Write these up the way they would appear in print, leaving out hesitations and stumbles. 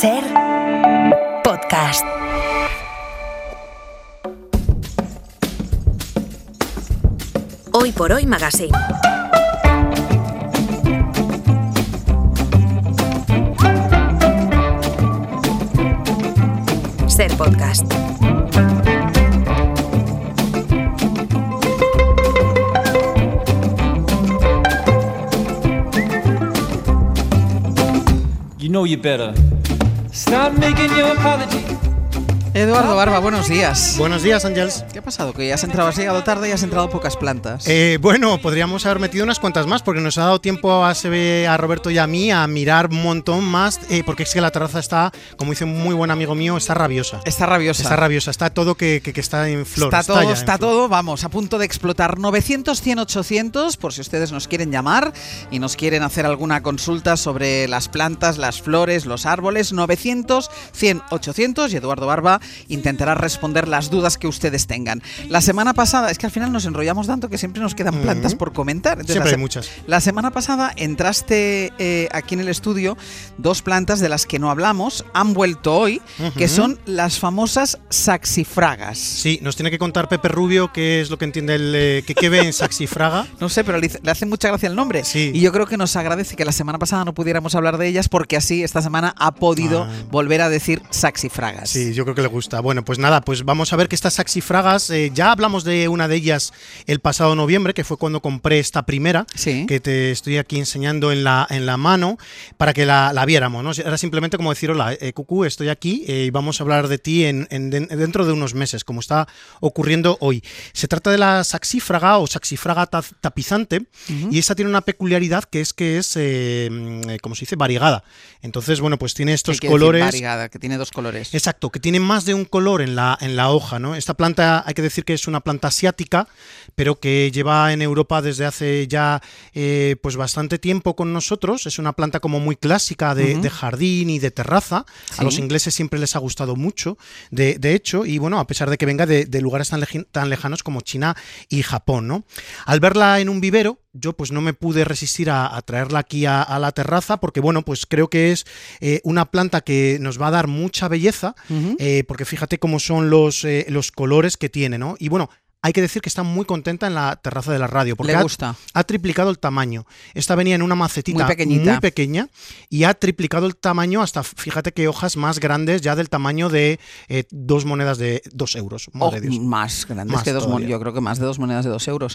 Ser podcast. Hoy por Hoy Magazine. Ser podcast. You know you better stop making your apology. Eduardo Barba, buenos días. Buenos días, Ángels. ¿Qué ha pasado? Que has llegado tarde y has entrado pocas plantas. Bueno, podríamos haber metido unas cuantas más porque nos ha dado tiempo a Roberto y a mí a mirar un montón más, porque es que la terraza está, como dice un muy buen amigo mío, está rabiosa. Está rabiosa. Está rabiosa, está todo que está en flor. Está todo, vamos, a punto de explotar. 900, 100, 800, por si ustedes nos quieren llamar y nos quieren hacer alguna consulta sobre las plantas, las flores, los árboles. 900, 100, 800 y Eduardo Barba intentará responder las dudas que ustedes tengan. La semana pasada, es que al final nos enrollamos tanto que siempre nos quedan plantas por comentar. Entonces, siempre hay muchas. La semana pasada entraste aquí en el estudio dos plantas de las que no hablamos, han vuelto hoy, que son las famosas saxifragas. Sí, nos tiene que contar Pepe Rubio qué es lo que entiende qué ve en saxifraga. No sé, pero le hace mucha gracia el nombre. Sí. Y yo creo que nos agradece que la semana pasada no pudiéramos hablar de ellas porque así esta semana ha podido volver a decir saxifragas. Sí, yo creo que le gusta. Bueno, pues nada, pues vamos a ver que estas saxifragas, ya hablamos de una de ellas el pasado noviembre, que fue cuando compré esta primera, sí, que te estoy aquí enseñando en la mano, para que la viéramos, ¿no? Era simplemente como decir, hola, Cucú, estoy aquí y vamos a hablar de ti dentro de unos meses, como está ocurriendo hoy. Se trata de la saxifraga o saxifraga tapizante, y esta tiene una peculiaridad que es como se dice, variegada. Entonces, bueno, pues tiene estos colores. Variegada, que tiene dos colores. Exacto, que tiene más de un color en la hoja, ¿no? Esta planta hay que decir que es una planta asiática, pero que lleva en Europa desde hace ya pues bastante tiempo con nosotros. Es una planta como muy clásica de jardín y de terraza. Sí. A los ingleses siempre les ha gustado mucho, de hecho, y bueno, a pesar de que venga de lugares tan lejanos como China y Japón, ¿no? Al verla en un vivero, yo pues no me pude resistir a traerla aquí a la terraza porque, bueno, pues creo que es una planta que nos va a dar mucha belleza, porque fíjate cómo son los colores que tiene, ¿no? Y bueno, hay que decir que está muy contenta en la terraza de la radio porque ha triplicado el tamaño. Esta venía en una macetita muy pequeña y ha triplicado el tamaño hasta, fíjate qué hojas más grandes, ya del tamaño de 2 monedas de 2 euros. Madre Dios. Más grandes que 2 monedas, yo creo que más de 2 monedas de 2 euros.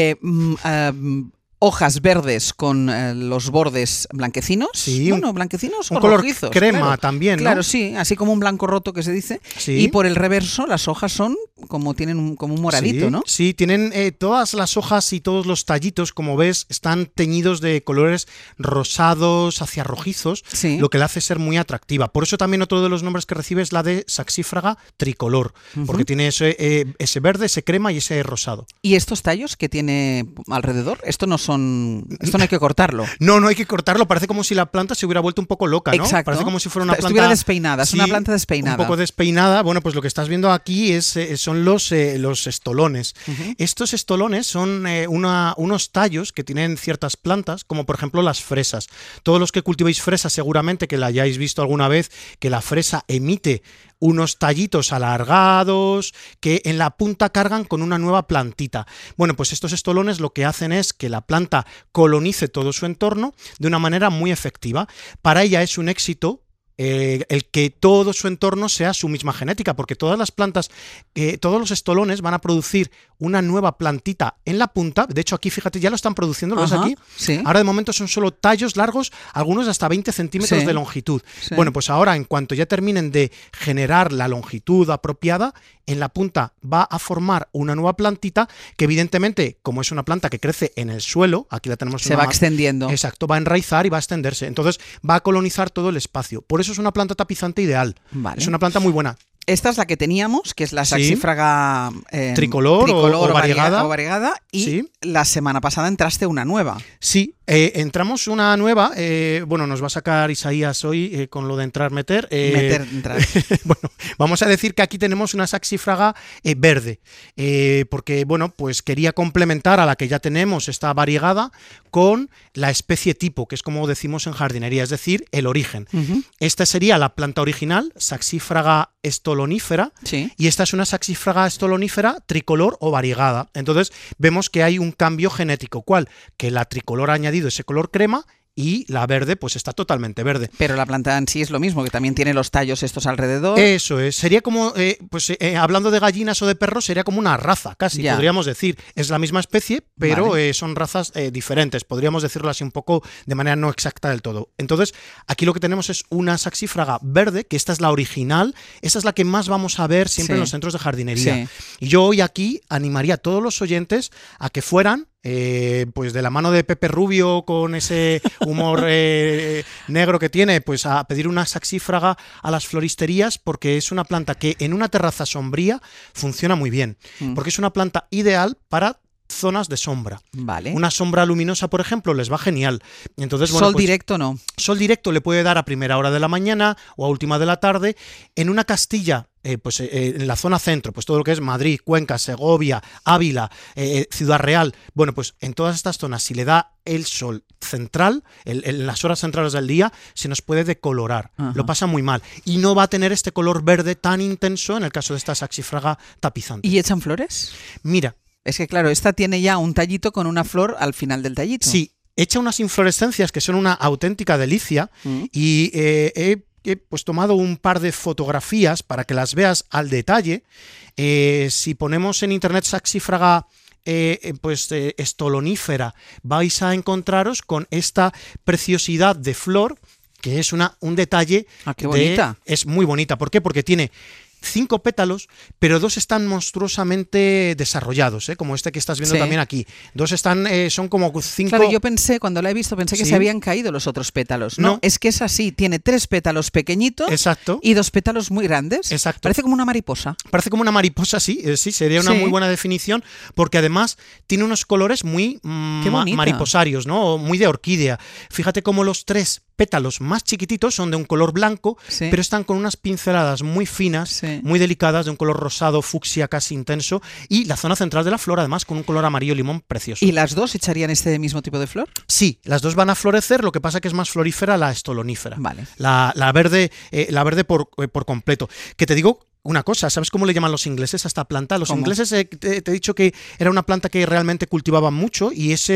Hojas verdes con los bordes blanquecinos. Sí, bueno, blanquecinos un o color rojizos, crema claro. También, ¿no? Claro, sí, así como un blanco roto que se dice. Sí. Y por el reverso las hojas son como tienen como un moradito, sí, ¿no? Sí, tienen todas las hojas y todos los tallitos, como ves, están teñidos de colores rosados hacia rojizos, sí, lo que la hace ser muy atractiva. Por eso también otro de los nombres que recibe es la de saxifraga tricolor, porque tiene ese verde, ese crema y ese rosado. ¿Y estos tallos que tiene alrededor? Esto no hay que cortarlo. No hay que cortarlo. Parece como si la planta se hubiera vuelto un poco loca, ¿no? Exacto. Parece como si fuera una planta... Estuviera despeinada, es una planta despeinada. Un poco despeinada. Bueno, pues lo que estás viendo aquí son los estolones. Estos estolones son unos tallos que tienen ciertas plantas, como por ejemplo las fresas. Todos los que cultivéis fresas seguramente que la hayáis visto alguna vez, que la fresa emite unos tallitos alargados que en la punta cargan con una nueva plantita. Bueno, pues estos estolones lo que hacen es que la planta colonice todo su entorno de una manera muy efectiva. Para ella es un éxito el que todo su entorno sea su misma genética, porque todas las plantas, todos los estolones van a producir una nueva plantita en la punta. De hecho, aquí fíjate, ya lo están produciendo, ¿lo ves aquí? Sí. Ahora de momento son solo tallos largos, algunos de hasta 20 centímetros de longitud. Sí. Bueno, pues ahora en cuanto ya terminen de generar la longitud apropiada, en la punta va a formar una nueva plantita que evidentemente, como es una planta que crece en el suelo, aquí la tenemos. Se va extendiendo. Exacto, va a enraizar y va a extenderse. Entonces va a colonizar todo el espacio. Por eso es una planta tapizante ideal. Vale. Es una planta muy buena. Esta es la que teníamos, que es la saxífraga tricolor o variegada, y la semana pasada entraste una nueva. Sí, entramos una nueva, nos va a sacar Isaías hoy con lo de entrar. Entrar. Bueno, vamos a decir que aquí tenemos una saxífraga verde, porque, pues quería complementar a la que ya tenemos, esta variegada, con la especie tipo, que es como decimos en jardinería, es decir, el origen. Esta sería la planta original, saxífraga estolonífera, y esta es una saxífraga estolonífera tricolor o variegada. Entonces vemos que hay un cambio genético, ¿cuál? Que la tricolor ha añadido ese color crema y la verde pues está totalmente verde. Pero la planta en sí es lo mismo, que también tiene los tallos estos alrededor. Eso es, sería como, hablando de gallinas o de perros, sería como una raza, casi, podríamos decir. Es la misma especie, pero son razas diferentes, podríamos decirlo así un poco de manera no exacta del todo. Entonces, aquí lo que tenemos es una saxífraga verde, que esta es la original, esta es la que más vamos a ver siempre en los centros de jardinería. Y yo hoy aquí animaría a todos los oyentes a que fueran pues de la mano de Pepe Rubio, con ese humor negro que tiene, pues a pedir una saxífraga a las floristerías, porque es una planta que en una terraza sombría funciona muy bien, porque es una planta ideal para zonas de sombra. Vale. Una sombra luminosa, por ejemplo, les va genial. Entonces, sol directo no. Sol directo le puede dar a primera hora de la mañana o a última de la tarde. En una Castilla, en la zona centro, pues todo lo que es Madrid, Cuenca, Segovia, Ávila, Ciudad Real, pues en todas estas zonas, si le da el sol central, en las horas centrales del día, se nos puede decolorar. Lo pasa muy mal. Y no va a tener este color verde tan intenso en el caso de esta saxífraga tapizante. ¿Y echan flores? Mira. Es que claro, esta tiene ya un tallito con una flor al final del tallito. Sí, echa unas inflorescencias que son una auténtica delicia y he tomado un par de fotografías para que las veas al detalle. Si ponemos en internet saxífraga estolonífera, vais a encontraros con esta preciosidad de flor, que es un detalle. ¡Qué bonita! Es muy bonita. ¿Por qué? Porque tiene 5 pétalos, pero 2 están monstruosamente desarrollados, como este que estás viendo también aquí. 2 están, son como 5... Claro, yo pensé, cuando la he visto, pensé que se habían caído los otros pétalos. No, es que es así, tiene 3 pétalos pequeñitos. Exacto. Y 2 pétalos muy grandes. Exacto. Parece como una mariposa. Parece como una mariposa, sí, sería una muy buena definición, porque además tiene unos colores muy mariposarios, ¿no? Muy de orquídea. Fíjate cómo los 3 pétalos más chiquititos son de un color blanco, pero están con unas pinceladas muy finas, muy delicadas, de un color rosado, fucsia casi intenso, y la zona central de la flor además con un color amarillo limón precioso. ¿Y las dos echarían este mismo tipo de flor? Sí, las dos van a florecer, lo que pasa que es más florífera la estolonífera. Vale. La verde por completo. Que te digo una cosa, ¿sabes cómo le llaman los ingleses a esta planta? Los ingleses, te he dicho que era una planta que realmente cultivaban mucho, y eso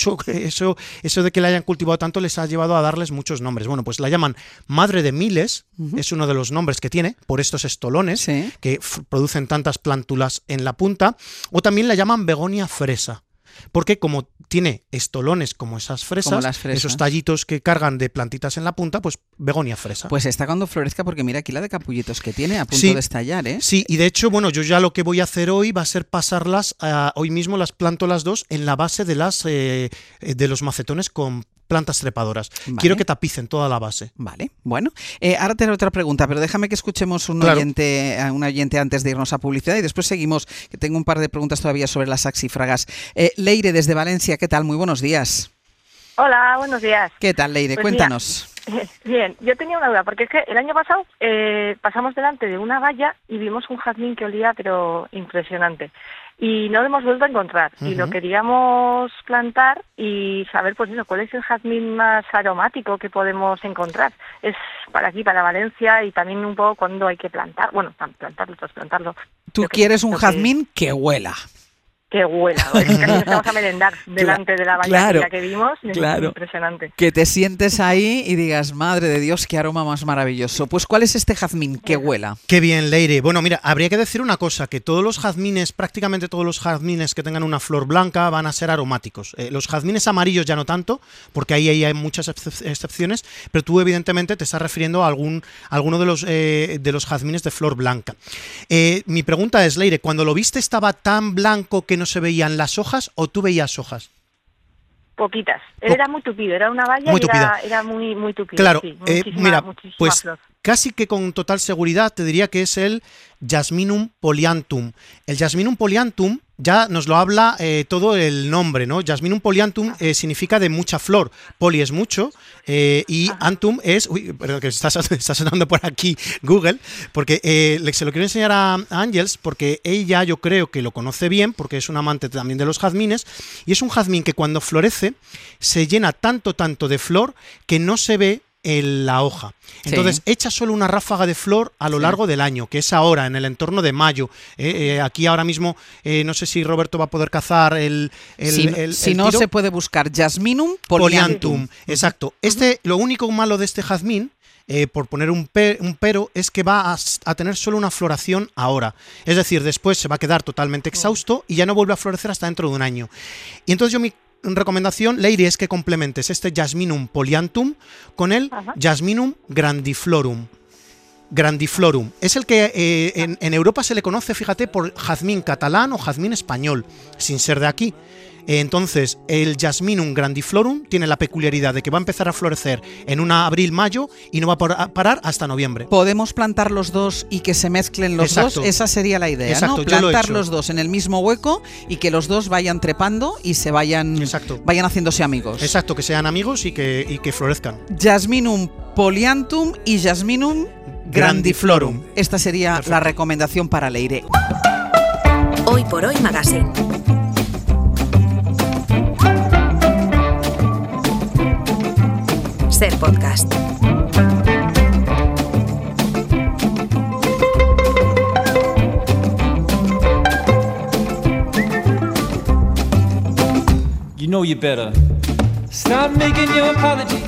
de que la hayan cultivado tanto les ha llevado a darles muchos nombres. Bueno, pues la llaman madre de miles, es uno de los nombres que tiene, por estos estolones que producen tantas plántulas en la punta, o también la llaman begonia fresa. Porque como tiene estolones como esas fresas, esos tallitos que cargan de plantitas en la punta, pues begonia fresa. Pues está cuando florezca, porque mira aquí la de capullitos que tiene a punto de estallar, ¿eh? Sí, y de hecho, yo ya lo que voy a hacer hoy va a ser pasarlas, hoy mismo las planto las dos en la base de los macetones con plantas trepadoras. Vale. Quiero que tapicen toda la base. Vale, bueno. Ahora te haré otra pregunta, pero déjame que escuchemos un oyente antes de irnos a publicidad, y después seguimos, que tengo un par de preguntas todavía sobre las saxífragas. Leire, desde Valencia, ¿qué tal? Muy buenos días. Hola, buenos días. ¿Qué tal, Leire? Pues cuéntanos. Mira, bien, yo tenía una duda, porque es que el año pasado pasamos delante de una valla y vimos un jazmín que olía, pero impresionante. Y no lo hemos vuelto a encontrar. Y lo queríamos plantar y saber, pues eso, cuál es el jazmín más aromático que podemos encontrar. Es para aquí, para Valencia, y también un poco cuándo hay que plantar. Bueno, trasplantarlo. Tú quieres un jazmín que huela. Que huela, es que casi nos vamos a merendar delante de la valla que vimos, es impresionante. Que te sientes ahí y digas, madre de Dios, qué aroma más maravilloso. Pues, ¿cuál es este jazmín que huela? Qué bien, Leire. Bueno, mira, habría que decir una cosa, que todos los jazmines, prácticamente todos los jazmines que tengan una flor blanca van a ser aromáticos. Los jazmines amarillos ya no tanto, porque ahí hay muchas excepciones, pero tú evidentemente te estás refiriendo a alguno de los jazmines de flor blanca. Mi pregunta es, Leire, cuando lo viste, ¿estaba tan blanco que no se veían las hojas, o tú veías hojas? Poquitas. Era muy tupido, era una valla y era muy tupido. Claro, sí, mira, pues flor. casi que con total seguridad te diría que es el Jasminum polyanthum. El Jasminum polyanthum ya nos lo habla todo el nombre, ¿no? Jasminum polyanthum significa de mucha flor. Poli es mucho y anthum es... Uy, perdón, que está sonando por aquí Google, porque se lo quiero enseñar a Ángels, porque ella yo creo que lo conoce bien, porque es un amante también de los jazmines, y es un jazmín que cuando florece se llena tanto de flor que no se ve en la hoja. Entonces echa solo una ráfaga de flor a lo largo del año, que es ahora, en el entorno de mayo. Aquí ahora mismo, no sé si Roberto va a poder cazar si no, se puede buscar Jasminum polyanthum. Exacto. Lo único malo de este jazmín, por poner un pero, es que va a tener solo una floración ahora. Es decir, después se va a quedar totalmente exhausto y ya no vuelve a florecer hasta dentro de un año. Y entonces mi recomendación, Leire, es que complementes este Jasminum polyanthum con el Jasminum grandiflorum. Grandiflorum. Es el que en Europa se le conoce, fíjate, por jazmín catalán o jazmín español, sin ser de aquí. Entonces, el Jasminum grandiflorum tiene la peculiaridad de que va a empezar a florecer en un abril-mayo y no va a parar hasta noviembre. ¿Podemos plantar los dos y que se mezclen los dos? Esa sería la idea, ¿no? Plantar los dos en el mismo hueco y que los dos vayan trepando y se vayan haciéndose amigos. Exacto, que sean amigos y que florezcan. Jasminum polyanthum y Jasminum grandiflorum. Esta sería la recomendación para Leire. Hoy por Hoy Magazine. Ser podcast. You know you better stop making your apology.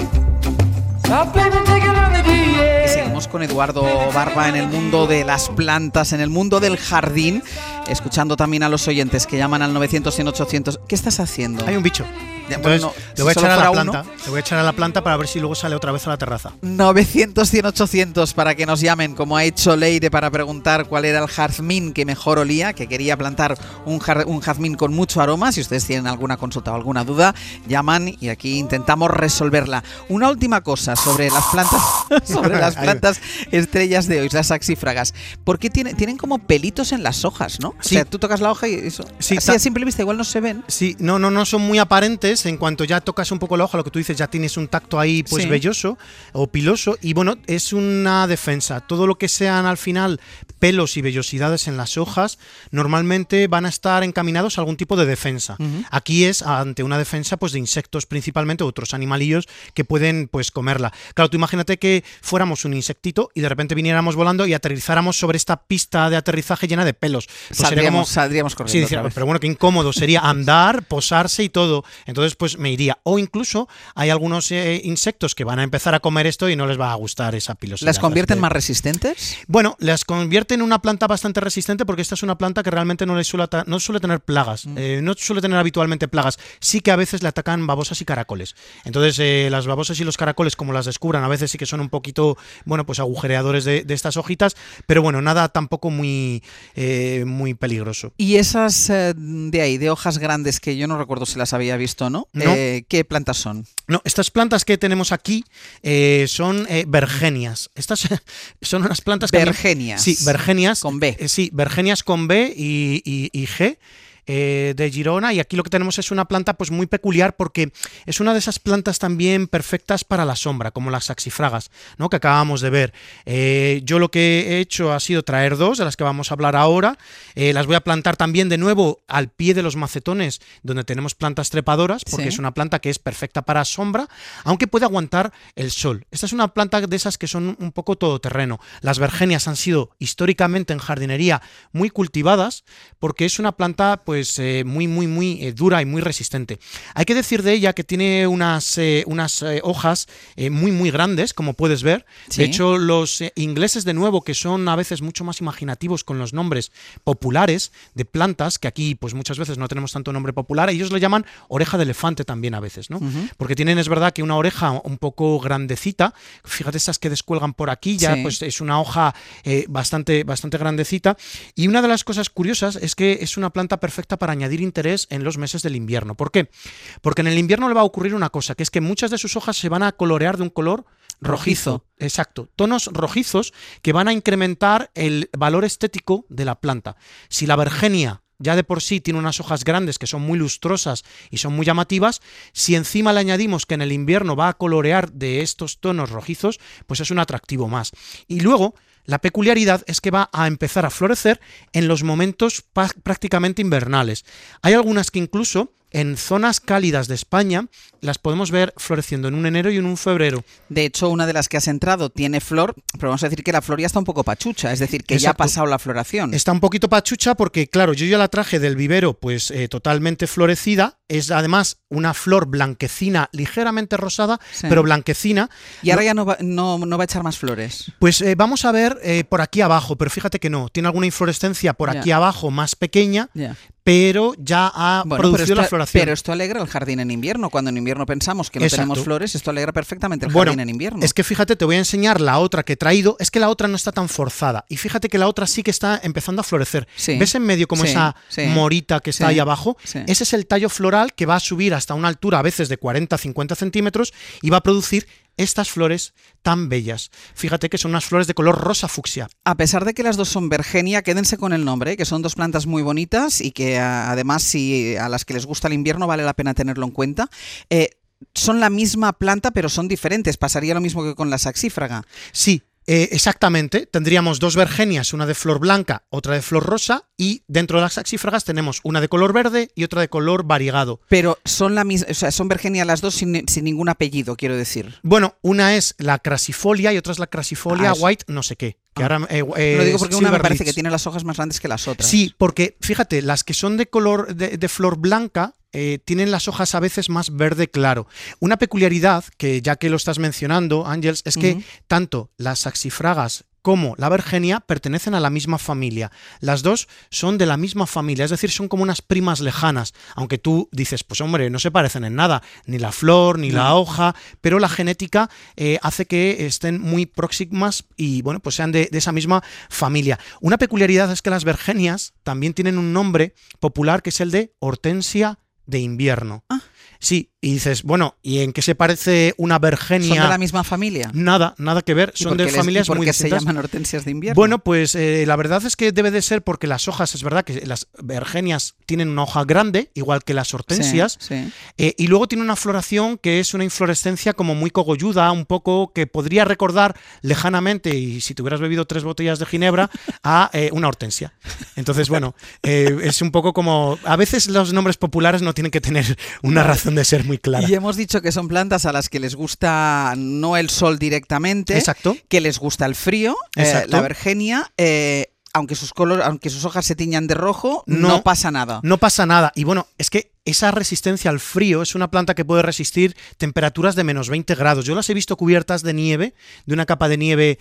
Stop blaming technology, yeah. Y seguimos con Eduardo Barba en el mundo de las plantas, en el mundo del jardín, escuchando también a los oyentes que llaman al 900-100-800. ¿Qué estás haciendo? Hay un bicho. Entonces, le voy a echar a la planta. Le voy a echar a la planta para ver si luego sale otra vez a la terraza. 900-100-800 para que nos llamen, como ha hecho Leire para preguntar cuál era el jazmín que mejor olía, que quería plantar un jazmín con mucho aroma. Si ustedes tienen alguna consulta o alguna duda, llaman y aquí intentamos resolverla. Una última cosa sobre las plantas, plantas estrellas de hoy, las saxífragas. ¿Por qué tienen como pelitos en las hojas, no? Sí. O sea, tú tocas la hoja y eso. Sí, así a simple vista igual no se ven. Sí, no son muy aparentes. En cuanto ya tocas un poco la hoja, lo que tú dices, ya tienes un tacto ahí pues velloso o piloso, y bueno, es una defensa. Todo lo que sean al final pelos y vellosidades en las hojas normalmente van a estar encaminados a algún tipo de defensa. Aquí es ante una defensa pues de insectos principalmente, otros animalillos que pueden pues comerla. Claro, tú imagínate que fuéramos un insectito y de repente viniéramos volando y aterrizáramos sobre esta pista de aterrizaje llena de pelos. Pues saldríamos corriendo. Sí, pero bueno, qué incómodo sería andar, posarse y todo. Entonces pues me iría. O incluso hay algunos insectos que van a empezar a comer esto y no les va a gustar esa pilosidad. ¿Las convierten más resistentes? Bueno, las convierte en una planta bastante resistente, porque esta es una planta que realmente no suele tener plagas, no suele tener habitualmente plagas. Sí que a veces le atacan babosas y caracoles. Entonces las babosas y los caracoles, como las descubran, a veces sí que son un poquito, bueno, pues agujereadores de estas hojitas, pero bueno, nada tampoco muy peligroso. Y esas de ahí, de hojas grandes, que yo no recuerdo si las había visto, ¿no? ¿Qué plantas son? No, estas plantas que tenemos aquí son vergenias. Estas son unas plantas... Vergenias. Sí, vergenias. Con B. Sí, vergenias con B y G. De Girona, y aquí lo que tenemos es una planta pues muy peculiar, porque es una de esas plantas también perfectas para la sombra, como las saxifragas, ¿no?, que acabamos de ver. Yo lo que he hecho ha sido traer dos de las que vamos a hablar ahora. Las voy a plantar también de nuevo al pie de los macetones donde tenemos plantas trepadoras, porque es una planta que es perfecta para sombra, aunque puede aguantar el sol. Esta es una planta de esas que son un poco todoterreno. Las vergenias han sido históricamente en jardinería muy cultivadas, porque es una planta pues muy dura y muy resistente. Hay que decir de ella que tiene unas hojas muy grandes, como puedes ver. De hecho, los ingleses, de nuevo, que son a veces mucho más imaginativos con los nombres populares de plantas, que aquí pues muchas veces no tenemos tanto nombre popular, ellos lo llaman oreja de elefante también a veces, ¿no? Porque tienen, es verdad, que una oreja un poco grandecita. Fíjate estas que descuelgan por aquí, ya pues es una hoja bastante grandecita. Y una de las cosas curiosas es que es una planta perfecta para añadir interés en los meses del invierno. ¿Por qué? Porque en el invierno le va a ocurrir una cosa, que es que muchas de sus hojas se van a colorear de un color rojizo. Exacto, tonos rojizos que van a incrementar el valor estético de la planta. Si la Vergenia ya de por sí tiene unas hojas grandes que son muy lustrosas y son muy llamativas, si encima le añadimos que en el invierno va a colorear de estos tonos rojizos, pues es un atractivo más. Y luego, la peculiaridad es que va a empezar a florecer en los momentos prácticamente invernales. Hay algunas que incluso en zonas cálidas de España las podemos ver floreciendo en un enero y en un febrero. De hecho, una de las que has entrado tiene flor, pero vamos a decir que la flor ya está un poco pachucha, es decir, que ya ha pasado la floración. Está un poquito pachucha porque, claro, yo ya la traje del vivero pues totalmente florecida. Es además una flor blanquecina, ligeramente rosada, Sí. pero blanquecina. Y ahora ya no va a echar más flores. Pues vamos a ver por aquí abajo, pero fíjate que no. Tiene alguna inflorescencia por aquí abajo más pequeña, Ya. pero ya ha producido la floración. Pero esto alegra el jardín en invierno. Cuando en invierno pensamos que no Exacto. tenemos flores, esto alegra perfectamente el jardín en invierno. Es que fíjate, te voy a enseñar la otra que he traído. Es que la otra no está tan forzada. Y fíjate que la otra sí que está empezando a florecer. Sí. ¿Ves en medio como Sí, esa sí. morita que está Sí, ahí abajo? sí. Ese es el tallo floral que va a subir hasta una altura a veces de 40-50 centímetros y va a producir estas flores tan bellas. Fíjate que son unas flores de color rosa fucsia. A pesar de que las dos son Vergenia, quédense con el nombre, que son dos plantas muy bonitas y que además si a las que les gusta el invierno vale la pena tenerlo en cuenta. Son la misma planta pero son diferentes. Pasaría lo mismo que con la saxífraga. Sí. Exactamente, tendríamos dos Vergenias, una de flor blanca, otra de flor rosa, y dentro de las saxífragas tenemos una de color verde y otra de color variegado. Pero son la misma, o sea, son Vergenia las dos sin ningún apellido, quiero decir. Bueno, una es la Crassifolia y otra es la Crassifolia white no sé qué. Que ahora, Lo digo porque una me Silver parece Leaves. que tiene las hojas más grandes que las otras. Sí, porque fíjate, las que son de color de flor blanca tienen las hojas a veces más verde claro. Una peculiaridad, que ya que lo estás mencionando, Ángels, es que tanto las saxifragas como la Vergenia pertenecen a la misma familia. Las dos son de la misma familia, es decir, son como unas primas lejanas, aunque tú dices, pues hombre, no se parecen en nada, ni la flor, ni la hoja, pero la genética hace que estén muy próximas y bueno, pues sean de esa misma familia. Una peculiaridad es que las Vergenias también tienen un nombre popular que es el de hortensia de invierno. Sí, y dices, bueno, ¿y en qué se parece una Vergenia? ¿Son de la misma familia? Nada que ver, son de familias muy distintas. ¿Por qué se llaman hortensias de invierno? Bueno, pues la verdad es que debe de ser porque las hojas, es verdad que las Vergenias tienen una hoja grande, igual que las hortensias, Sí. Y luego tiene una floración que es una inflorescencia como muy cogolluda, un poco que podría recordar lejanamente, y si te hubieras bebido 3 botellas de ginebra, a una hortensia. Entonces, bueno, es un poco como... A veces los nombres populares no tienen que tener una razón de ser muy clara. Y hemos dicho que son plantas a las que les gusta no el sol directamente, Exacto. que les gusta el frío. Exacto. La Vergenia, aunque sus hojas se tiñan de rojo, no pasa nada. No pasa nada. Y bueno, es que esa resistencia al frío es una planta que puede resistir temperaturas de menos 20 grados. Yo las he visto cubiertas de nieve, de una capa de nieve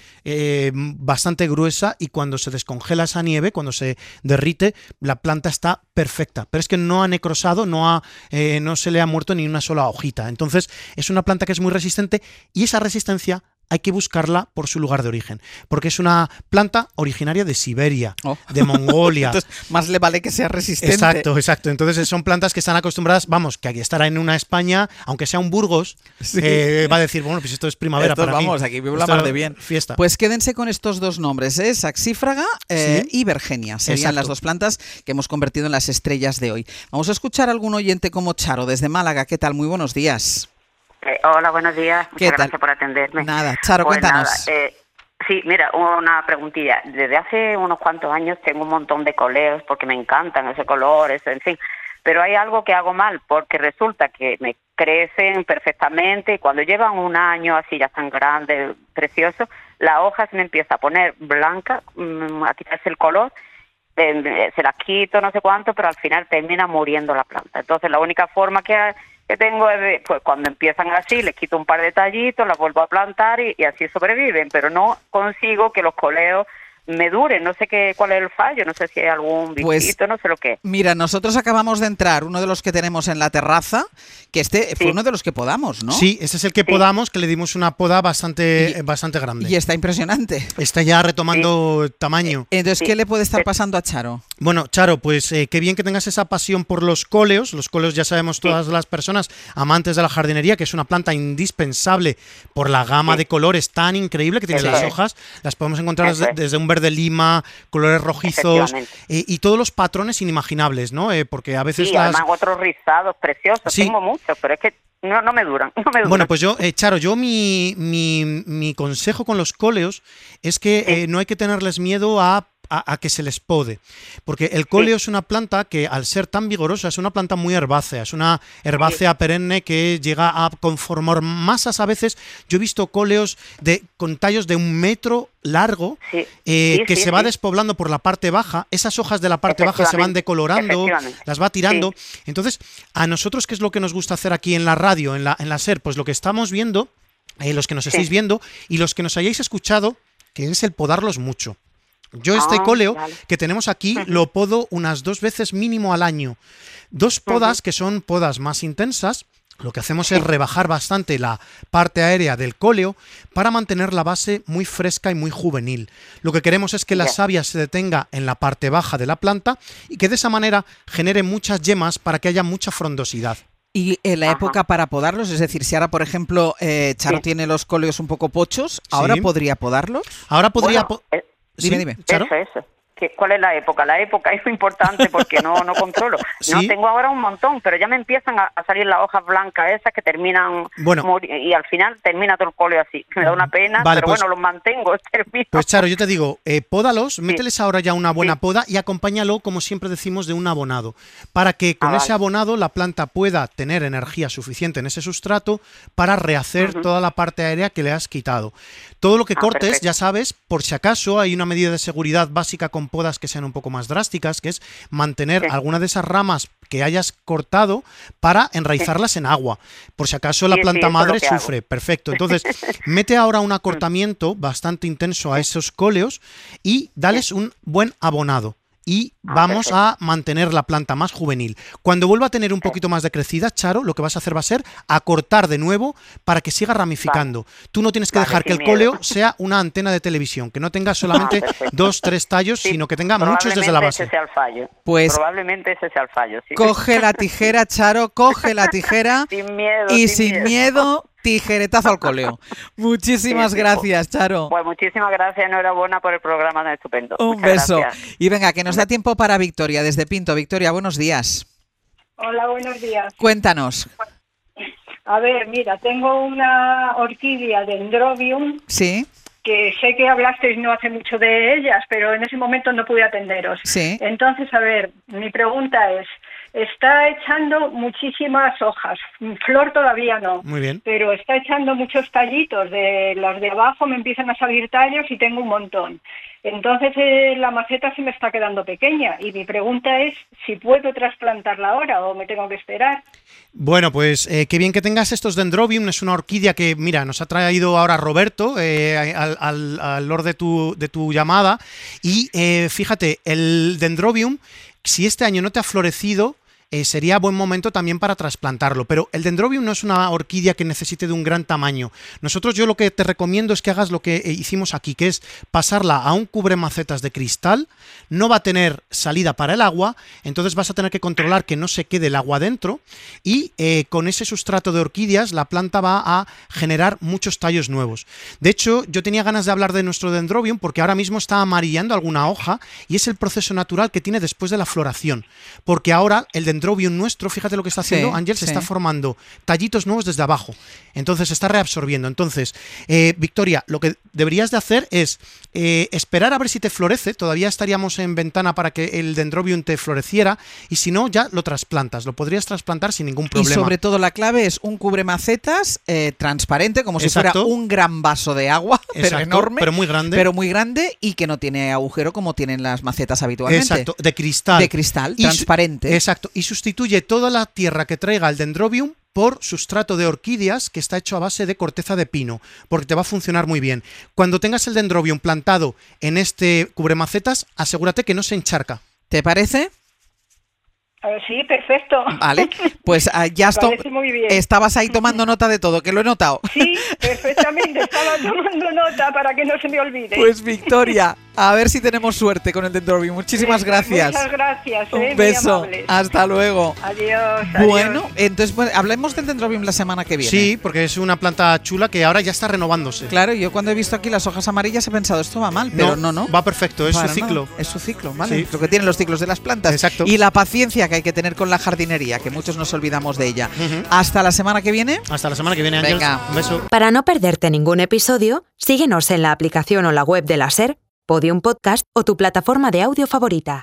bastante gruesa, y cuando se descongela esa nieve, cuando se derrite, la planta está perfecta. Pero es que no ha necrosado, no se le ha muerto ni una sola hojita. Entonces es una planta que es muy resistente, y esa resistencia hay que buscarla por su lugar de origen, porque es una planta originaria de Siberia, de Mongolia. Entonces, más le vale que sea resistente. Exacto. Entonces son plantas que están acostumbradas, vamos, que aquí estará en una España, aunque sea un Burgos, va a decir, bueno, pues esto es primavera para mí. Vamos, aquí vivo la mar de bien. Fiesta. Pues quédense con estos dos nombres, saxífraga y Vergenia. Serían las dos plantas que hemos convertido en las estrellas de hoy. Vamos a escuchar a algún oyente como Charo, desde Málaga. ¿Qué tal? Muy buenos días. Hola, buenos días. Muchas gracias por atenderme. Nada, Charo, pues cuéntanos. Nada, sí, mira, una preguntilla. Desde hace unos cuantos años tengo un montón de coleos porque me encantan ese color, en fin. Pero hay algo que hago mal, porque resulta que me crecen perfectamente y cuando llevan un año así ya tan grande, precioso, la hoja se me empieza a poner blanca, a quitarse el color, se las quito, no sé cuánto, pero al final termina muriendo la planta. Entonces la única forma que tengo es, pues cuando empiezan así, les quito un par de tallitos, las vuelvo a plantar y así sobreviven, pero no consigo que los coleos me duren. No sé cuál es el fallo, no sé si hay algún bichito, no sé lo que es. Mira, nosotros acabamos de entrar, uno de los que tenemos en la terraza, que fue uno de los que podamos, ¿no? Sí, ese es el que podamos, que le dimos una poda bastante grande. Y está impresionante. Está ya retomando tamaño. Entonces, ¿qué le puede estar pasando a Charo? Bueno, Charo, pues qué bien que tengas esa pasión por los cóleos. Los cóleos ya sabemos todas las personas amantes de la jardinería que es una planta indispensable por la gama de colores tan increíble que tiene las hojas. Las podemos encontrar desde un verde lima, colores rojizos y todos los patrones inimaginables, ¿no? Porque a veces además otros rizados preciosos, tengo muchos, pero es que no me duran. Bueno, pues yo, Charo, mi consejo con los cóleos es que no hay que tenerles miedo a que se les pode, porque el cóleo es una planta que al ser tan vigorosa es una planta muy herbácea, es una herbácea perenne que llega a conformar masas a veces. Yo he visto cóleos con tallos de 1 metro largo que se va despoblando por la parte baja, esas hojas de la parte baja se van decolorando, las va tirando. Entonces, a nosotros, ¿qué es lo que nos gusta hacer aquí en la radio, en la SER? Pues lo que estamos viendo, los que nos estáis viendo y los que nos hayáis escuchado, que es el podarlos mucho. Yo cóleo que tenemos aquí lo podo unas 2 veces mínimo al año. 2 podas que son podas más intensas. Lo que hacemos es rebajar bastante la parte aérea del cóleo para mantener la base muy fresca y muy juvenil. Lo que queremos es que la savia se detenga en la parte baja de la planta y que de esa manera genere muchas yemas para que haya mucha frondosidad. Y en la época para podarlos, es decir, si ahora, por ejemplo, Charo tiene los cóleos un poco pochos, ¿ahora podría podarlos? Ahora podría... Dime. ¿Charo? Eso. ¿Cuál es la época? La época es muy importante porque no controlo. No tengo ahora un montón, pero ya me empiezan a salir las hojas blancas esas que terminan y al final termina todo el cóleo así. Me da una pena, pero pues, los mantengo. Pues Charo, yo te digo, pódalos, mételes ahora ya una buena poda y acompáñalo, como siempre decimos, de un abonado, para que con ese abonado la planta pueda tener energía suficiente en ese sustrato para rehacer toda la parte aérea que le has quitado. Todo lo que cortes, ya sabes, por si acaso hay una medida de seguridad básica con podas que sean un poco más drásticas, que es mantener alguna de esas ramas que hayas cortado para enraizarlas en agua. Por si acaso la planta madre sufre. Perfecto. Entonces, mete ahora un acortamiento bastante intenso a esos cóleos y dales un buen abonado. Y vamos a mantener la planta más juvenil. Cuando vuelva a tener un poquito más de crecida, Charo, lo que vas a hacer va a ser acortar de nuevo para que siga ramificando. Tú no tienes que dejar que el cóleo sea una antena de televisión, que no tenga solamente 2, 3 tallos, sino que tenga muchos desde la base. Pues probablemente ese sea el fallo. Coge la tijera, Charo, coge la tijera sin miedo. Tijeretazo al cóleo. Muchísimas gracias, Charo. Pues muchísimas gracias, enhorabuena por el programa tan estupendo. Un beso. Y venga, que nos da tiempo para Victoria, desde Pinto. Victoria, buenos días. Hola, buenos días. Cuéntanos. A ver, mira, tengo una orquídea Dendrobium. Sí. Que sé que hablasteis no hace mucho de ellas, pero en ese momento no pude atenderos. Sí. Entonces, a ver, mi pregunta es, está echando muchísimas hojas, flor todavía no. Muy bien. Pero está echando muchos tallitos, de las de abajo me empiezan a salir tallos y tengo un montón. Entonces la maceta se me está quedando pequeña y mi pregunta es si puedo trasplantarla ahora o me tengo que esperar. Bueno, pues qué bien que tengas estos Dendrobium. Es una orquídea que, mira, nos ha traído ahora Roberto al lord de tu llamada. Y fíjate, el Dendrobium, si este año no te ha florecido, sería buen momento también para trasplantarlo, pero el Dendrobium no es una orquídea que necesite de un gran tamaño. Yo lo que te recomiendo es que hagas lo que hicimos aquí, que es pasarla a un cubremacetas de cristal. No va a tener salida para el agua, entonces vas a tener que controlar que no se quede el agua dentro y con ese sustrato de orquídeas la planta va a generar muchos tallos nuevos. De hecho, yo tenía ganas de hablar de nuestro Dendrobium porque ahora mismo está amarillando alguna hoja y es el proceso natural que tiene después de la floración, porque ahora el Dendrobium nuestro, fíjate lo que está haciendo, Ángel, se está formando tallitos nuevos desde abajo, entonces se está reabsorbiendo. Entonces, Victoria, lo que deberías de hacer es esperar a ver si te florece. Todavía estaríamos en ventana para que el Dendrobium te floreciera y si no, ya lo trasplantas, lo podrías trasplantar sin ningún problema. Y sobre todo la clave es un cubremacetas transparente, como si fuera un gran vaso de agua, pero enorme, pero muy grande y que no tiene agujero como tienen las macetas habitualmente. Exacto, de cristal, transparente. Exacto, y sustituye toda la tierra que traiga el Dendrobium por sustrato de orquídeas que está hecho a base de corteza de pino, porque te va a funcionar muy bien. Cuando tengas el Dendrobium plantado en este cubremacetas, asegúrate que no se encharca. ¿Te parece? Sí, perfecto. Vale, pues ya estabas ahí tomando nota de todo, que lo he notado. Sí, perfectamente, estaba tomando nota para que no se me olvide. Pues Victoria, A ver si tenemos suerte con el Dendrobium. Muchísimas gracias. Muchas gracias. Un beso. Hasta luego. Adiós. Bueno, entonces hablemos del Dendrobium la semana que viene. Sí, porque es una planta chula que ahora ya está renovándose. Claro, yo cuando he visto aquí las hojas amarillas he pensado, esto va mal, pero no. Va perfecto, es su ciclo. Es su ciclo, ¿vale? Sí. Lo que tienen los ciclos de las plantas. Exacto. Y la paciencia que hay que tener con la jardinería, que muchos nos olvidamos de ella. Hasta la semana que viene. Hasta la semana que viene, Venga. Ángels. Un beso. Para no perderte ningún episodio, síguenos en la aplicación o la web de la SER, Podium Podcast o tu plataforma de audio favorita.